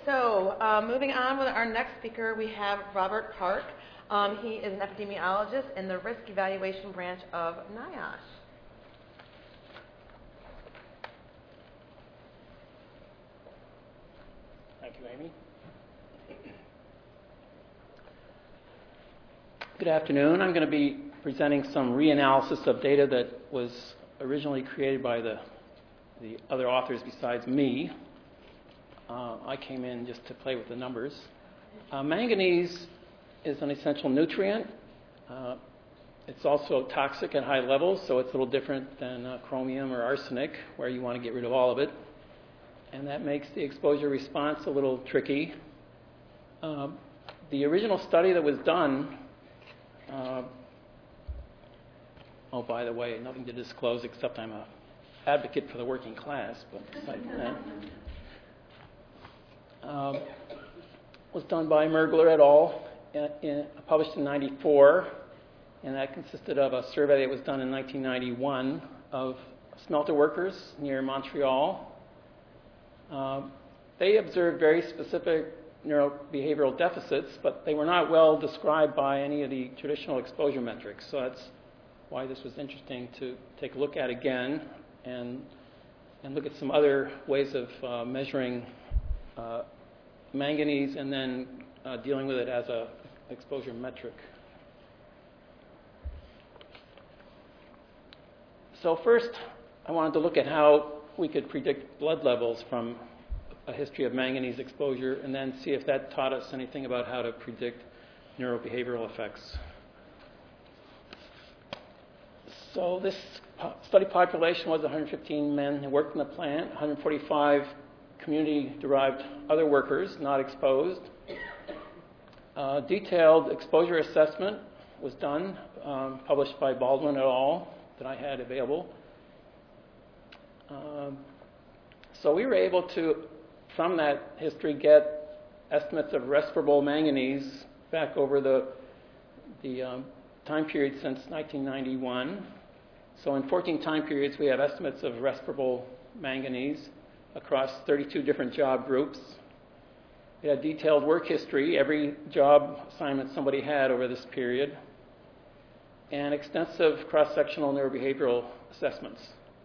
So, moving on with our next speaker, we have Robert Park. He is an epidemiologist in the Risk Evaluation Branch of NIOSH. Thank you, Amy. Good afternoon. I'm going to be presenting some reanalysis of data that was originally created by the other authors besides me. I came in just to play with the numbers. Manganese is an essential nutrient. It's also toxic at high levels, so it's a little different than chromium or arsenic, where you want to get rid of all of it. And that makes the exposure response a little tricky. The original study that was done, oh, by the way, nothing to disclose except I'm an advocate for the working class, but aside from that, was done by Mergler et al., published in 1994, and that consisted of a survey that was done in 1991 of smelter workers near Montreal. They observed very specific neurobehavioral deficits, but they were not well described by any of the traditional exposure metrics. So that's why this was interesting to take a look at again and look at some other ways of measuring manganese and then dealing with it as an exposure metric. So first, I wanted to look at how we could predict blood levels from a history of manganese exposure and then see if that taught us anything about how to predict neurobehavioral effects. So this study population was 115 men who worked in the plant, 145 community-derived other workers not exposed. Detailed exposure assessment was done, published by Baldwin et al., that I had available. So we were able to, from that history, get estimates of respirable manganese back over the time period since 1991. So in 14 time periods, we have estimates of respirable manganese across 32 different job groups. We had detailed work history, every job assignment somebody had over this period, and extensive cross-sectional neurobehavioral assessments.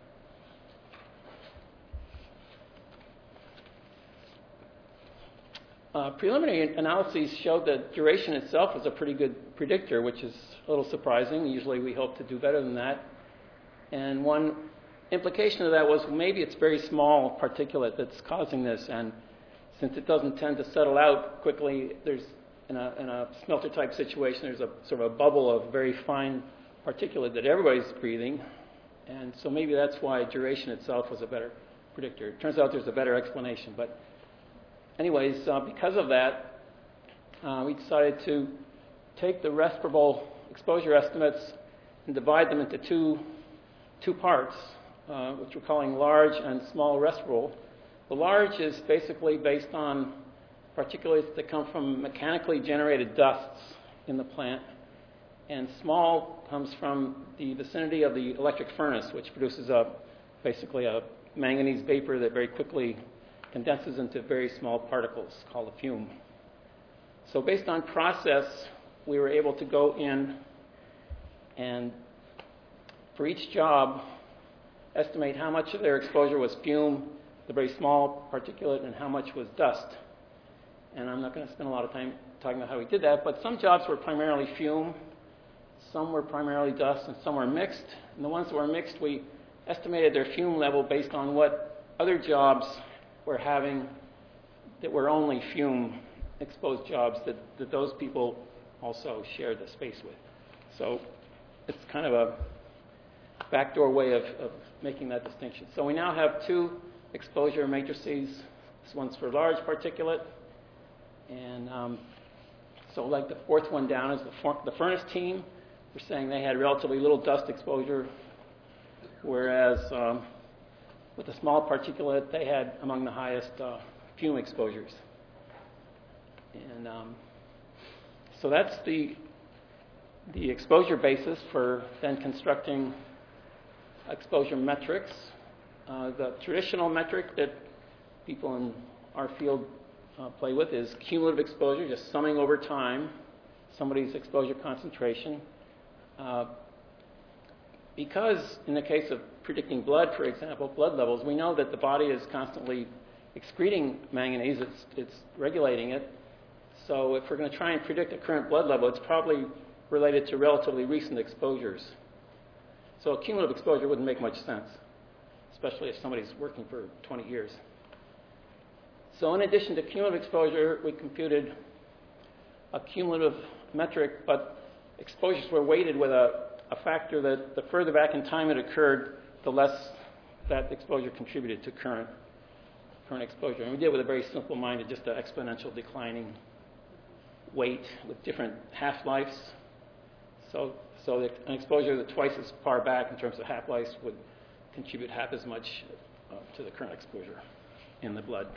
Preliminary analyses showed that duration itself was a pretty good predictor, which is a little surprising. Usually we hope to do better than that. And one implication of that was maybe it's very small particulate that's causing this, and since it doesn't tend to settle out quickly, there's in a smelter type situation, there's a sort of a bubble of very fine particulate that everybody's breathing, and so maybe that's why duration itself was a better predictor. It turns out there's a better explanation, but anyways, because of that, we decided to take the respirable exposure estimates and divide them into two parts, which we're calling large and small respirable. The large is basically based on particulates that come from mechanically generated dusts in the plant, and small comes from the vicinity of the electric furnace, which produces basically a manganese vapor that very quickly condenses into very small particles called a fume. So based on process, we were able to go in and for each job estimate how much of their exposure was fume, the very small particulate, and how much was dust. And I'm not going to spend a lot of time talking about how we did that, but some jobs were primarily fume, some were primarily dust, and some were mixed. And the ones that were mixed, we estimated their fume level based on what other jobs were having that were only fume exposed jobs that those people also shared the space with. So it's kind of a backdoor way of making that distinction. So we now have two exposure matrices. This one's for large particulate, and so like the fourth one down is the furnace team. We're saying they had relatively little dust exposure, whereas with the small particulate, they had among the highest fume exposures. And so that's the exposure basis for then constructing exposure metrics. The traditional metric that people in our field play with is cumulative exposure, just summing over time somebody's exposure concentration. Because in the case of predicting blood, for example, blood levels, we know that the body is constantly excreting manganese, it's regulating it. So if we're going to try and predict a current blood level, it's probably related to relatively recent exposures. So a cumulative exposure wouldn't make much sense, especially if somebody's working for 20 years. So in addition to cumulative exposure, we computed a cumulative metric, but exposures were weighted with a factor that the further back in time it occurred, the less that exposure contributed to current exposure. And we did it with a very simple-minded, just an exponential declining weight with different half-lives. So an exposure that twice as far back in terms of half-lives would contribute half as much to the current exposure in the blood.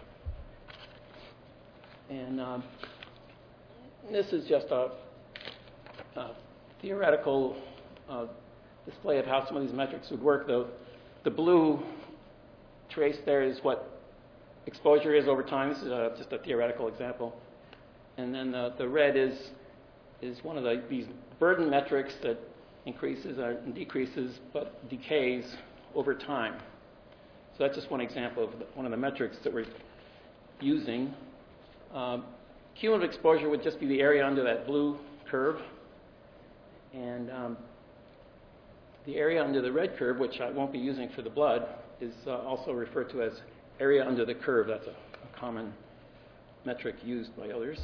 And this is just a theoretical display of how some of these metrics would work. The blue trace there is what exposure is over time. This is just a theoretical example. And then the red is one of these burden metrics that increases and decreases but decays over time. So that's just one example of one of the metrics that we're using. Cumulative exposure would just be the area under that blue curve. And the area under the red curve, which I won't be using for the blood, is also referred to as area under the curve. That's a common metric used by others.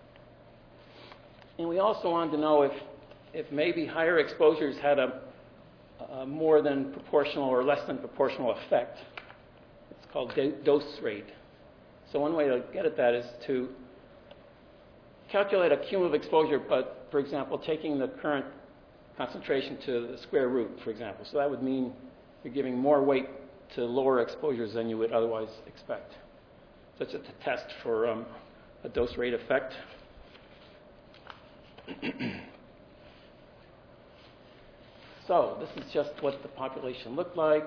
And we also wanted to know if maybe higher exposures had a more than proportional or less than proportional effect. It's called dose rate. So one way to get at that is to calculate a cumulative exposure, but, for example, taking the current concentration to the square root, for example. So that would mean you're giving more weight to lower exposures than you would otherwise expect. So it's just a test for a dose rate effect. So this is just what the population looked like.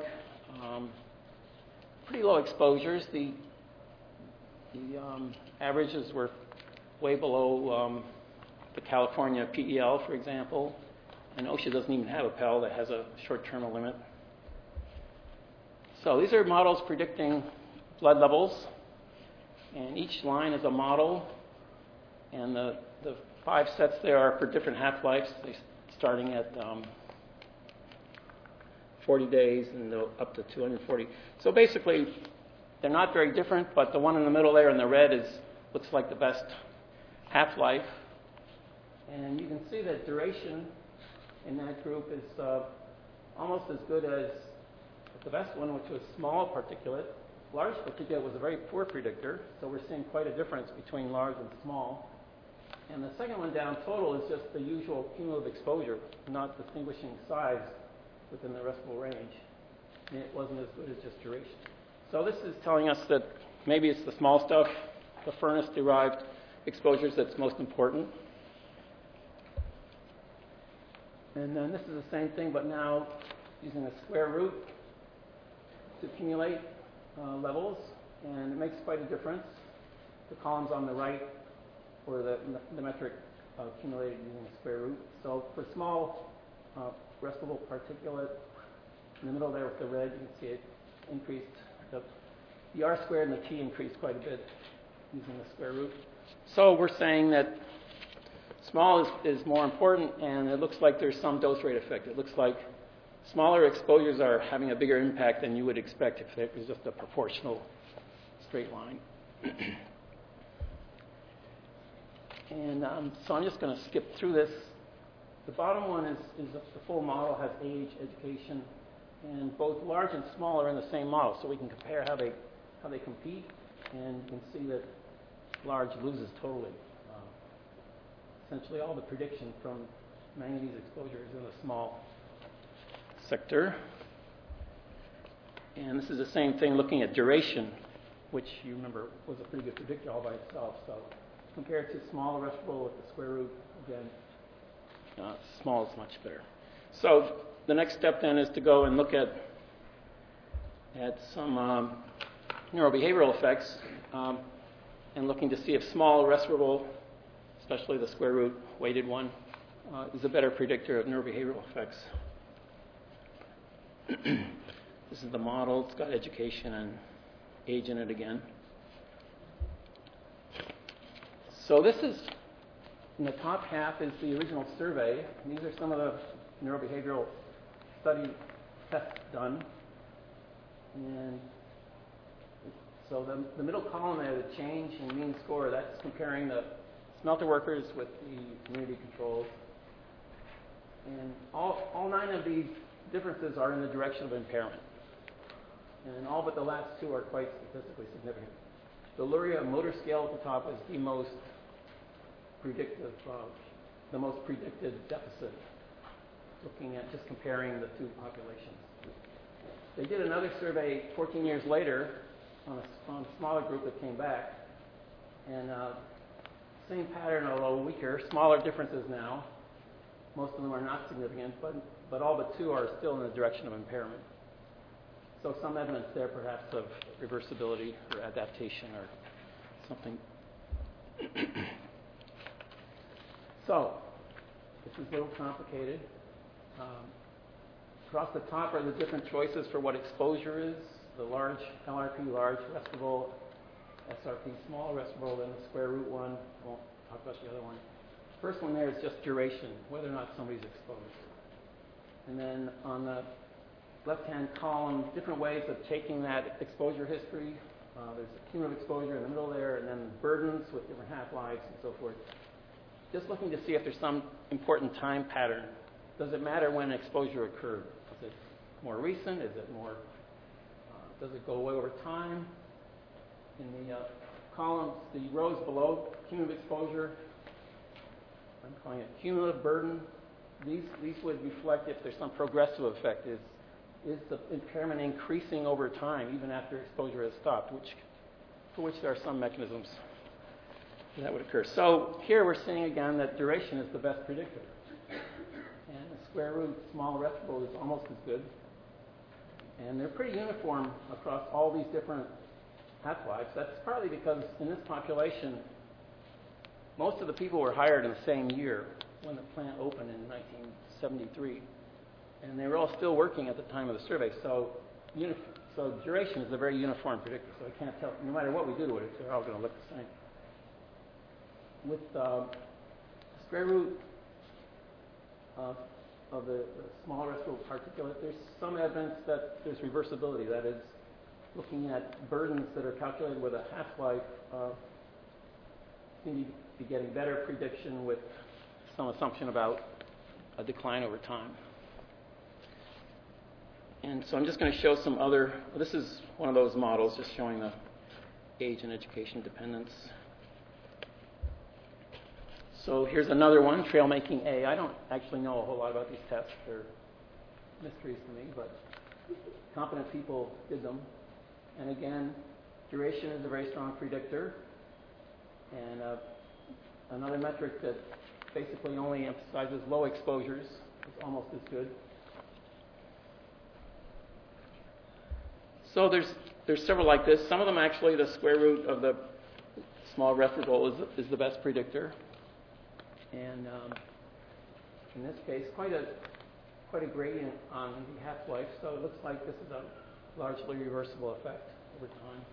Pretty low exposures. The averages were way below the California PEL, for example. And OSHA doesn't even have a PEL that has a short-term limit. So these are models predicting blood levels. And each line is a model. And the 5 sets there are for different half-lives, starting at 40 days and up to 240. So basically, they're not very different, but the one in the middle there in the red looks like the best half-life. And you can see that duration in that group is almost as good as the best one, which was small particulate. Large particulate was a very poor predictor, so we're seeing quite a difference between large and small. And the second one down, total, is just the usual cumulative exposure, not distinguishing size within the respirable range. And it wasn't as good as just duration. So this is telling us that maybe it's the small stuff, the furnace-derived exposures, that's most important. And then this is the same thing, but now using a square root to accumulate levels, and it makes quite a difference. The columns on the right were the metric accumulated using a square root. So for small respirable particulate, in the middle there with the red, you can see it increased. The R squared and the T increased quite a bit using the square root. So we're saying that small is more important, and it looks like there's some dose rate effect. It looks like smaller exposures are having a bigger impact than you would expect if it was just a proportional straight line. And so I'm just going to skip through this. The bottom one is the full model, has age, education, and both large and small are in the same model, so we can compare how they compete, and you can see that large loses totally. Essentially all the prediction from manganese exposure is in the small sector. And this is the same thing looking at duration, which you remember was a pretty good predictor all by itself. So compared to small respirable with the square root, again, small is much better. So the next step then is to go and look at some neurobehavioral effects. and looking to see if small respirable, especially the square root weighted one, is a better predictor of neurobehavioral effects. This is the model. It's got education and age in it again. So this is, in the top half is the original survey. These are some of the neurobehavioral study tests done. And so the middle column there, the change in mean score, that's comparing the smelter workers with the community controls. And all 9 of these differences are in the direction of impairment. And all but the last 2 are quite statistically significant. The Luria motor scale at the top is the most predictive, the most predicted deficit, looking at just comparing the 2 populations. They did another survey 14 years later on a smaller group that came back, and same pattern, although weaker, smaller differences now. Most of them are not significant, but all but 2 are still in the direction of impairment. So some evidence there perhaps of reversibility or adaptation or something. So this is a little complicated. Across the top are the different choices for what exposure is. The large, LRP large, respirable, SRP small, respirable, then the square root one. I won't talk about the other one. First one there is just duration, whether or not somebody's exposed. And then on the left-hand column, different ways of taking that exposure history. There's a cumulative exposure in the middle there, and then burdens with different half-lives and so forth. Just looking to see if there's some important time pattern. Does it matter when exposure occurred? Is it more recent? Is it more, does it go away over time? In the columns, the rows below cumulative exposure, I'm calling it cumulative burden. These would reflect if there's some progressive effect. Is the impairment increasing over time, even after exposure has stopped, for which there are some mechanisms that would occur. So here we're seeing again that duration is the best predictor. And the square root small respirable is almost as good. And they're pretty uniform across all these different half-lives. That's partly because in this population, most of the people were hired in the same year when the plant opened in 1973. And they were all still working at the time of the survey. So duration is a very uniform predictor. So I can't tell, no matter what we do to it, they're all going to look the same. With square root of the small respirable particulate, there's some evidence that there's reversibility. That is, looking at burdens that are calculated with a half-life, seem to be getting better prediction with some assumption about a decline over time. And so I'm just going to show some other, this is one of those models just showing the age and education dependence. So here's another one, trail making A. I don't actually know a whole lot about these tests. They're mysteries to me, but competent people did them. And again, duration is a very strong predictor. And another metric that basically only emphasizes low exposures is almost as good. So there's several like this. Some of them actually, the square root of the small respirable is the best predictor. And in this case, quite a gradient on the half-life. So it looks like this is a largely reversible effect over time.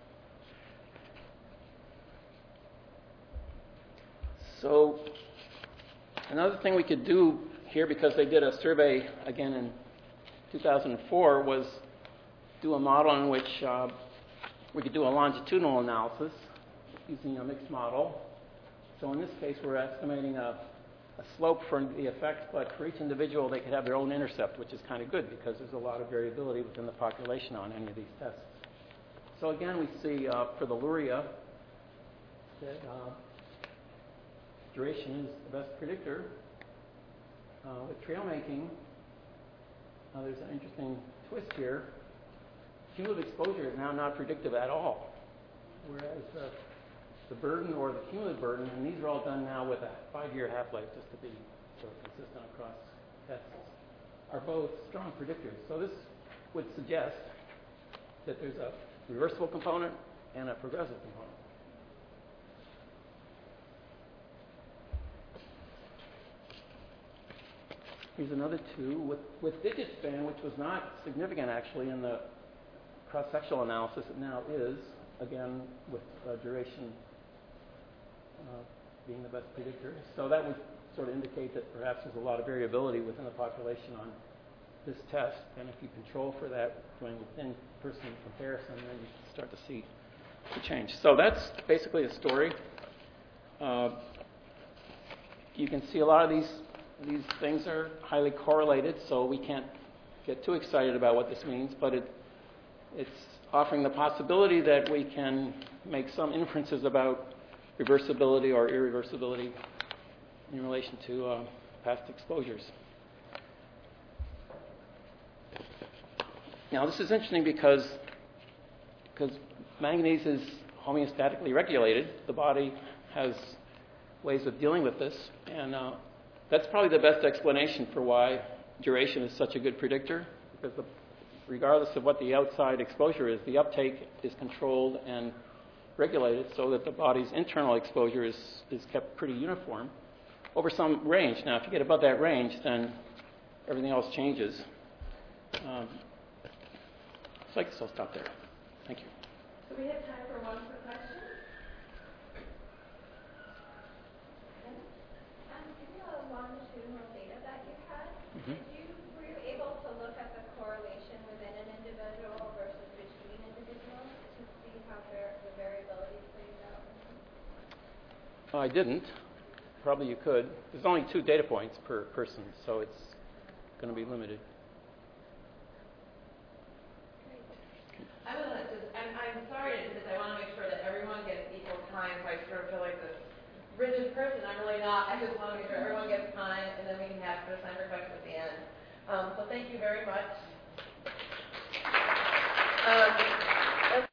So another thing we could do here, because they did a survey again in 2004, was do a model in which we could do a longitudinal analysis using a mixed model. So in this case, we're estimating a slope for the effect, but for each individual, they could have their own intercept, which is kind of good because there's a lot of variability within the population on any of these tests. So again, we see for the Luria that duration is the best predictor. With trail making, there's an interesting twist here. Cumulative exposure is now not predictive at all, whereas the burden or the cumulative burden, and these are all done now with a 5-year half-life, just to be sort of consistent across tests, are both strong predictors. So this would suggest that there's a reversible component and a progressive component. Here's another 2 with digit span, which was not significant actually in the cross-sectional analysis. It now is, again, with duration being the best predictor. So that would sort of indicate that perhaps there's a lot of variability within the population on this test. And if you control for that doing within-person comparison, then you can start to see the change. So that's basically the story. You can see a lot of these things are highly correlated, so we can't get too excited about what this means, but it's offering the possibility that we can make some inferences about reversibility or irreversibility in relation to past exposures. Now, this is interesting because manganese is homeostatically regulated. The body has ways of dealing with this, and that's probably the best explanation for why duration is such a good predictor, because regardless of what the outside exposure is, the uptake is controlled and regulated so that the body's internal exposure is kept pretty uniform over some range. Now, if you get above that range, then everything else changes. So I guess I'll stop there. Thank you. So we have time for one quick question. In the longitudinal data that you had, were you able to look at the correlation within an individual versus between individuals to see how the variability plays out? I didn't. Probably you could. There's only 2 data points per person, so it's going to be limited. I'm sorry to do this. I want to make sure that everyone gets equal time, so I sort of feel like this rigid person. I'm really not. I just want to make sure everyone gets time, and then we can have time for questions at the end. So thank you very much.